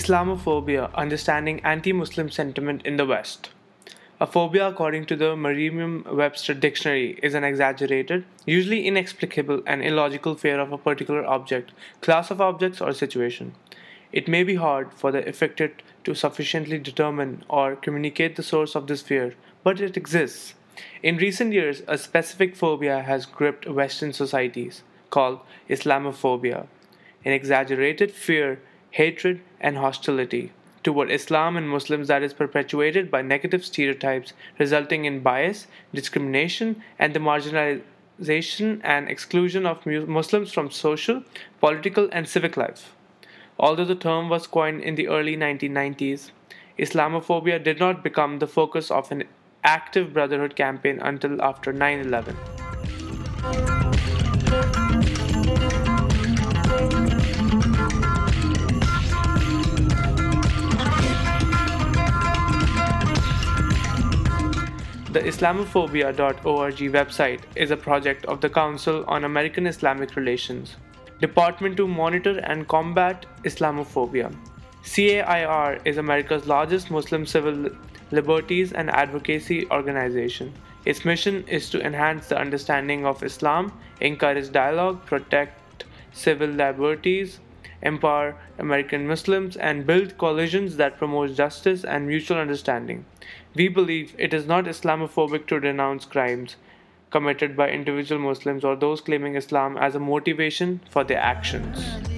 Islamophobia, understanding anti-Muslim sentiment in the West. A phobia, according to the Merriam-Webster dictionary, is an exaggerated, usually inexplicable and illogical fear of a particular object, class of objects, or situation. It may be hard for the affected to sufficiently determine or communicate the source of this fear, but it exists. In recent years, a specific phobia has gripped Western societies, called Islamophobia, an exaggerated fear, hatred, and hostility toward Islam and Muslims that is perpetuated by negative stereotypes, resulting in bias, discrimination, and the marginalization and exclusion of Muslims from social, political, and civic life. Although the term was coined in the early 1990s, Islamophobia did not become the focus of an active Brotherhood campaign until after 9/11. The Islamophobia.org website is a project of the Council on American Islamic Relations, Department to monitor and combat Islamophobia. CAIR is America's largest Muslim civil liberties and advocacy organization. Its mission is to enhance the understanding of Islam, encourage dialogue, protect civil liberties, empower American Muslims, and build coalitions that promote justice and mutual understanding. We believe it is not Islamophobic to denounce crimes committed by individual Muslims or those claiming Islam as a motivation for their actions.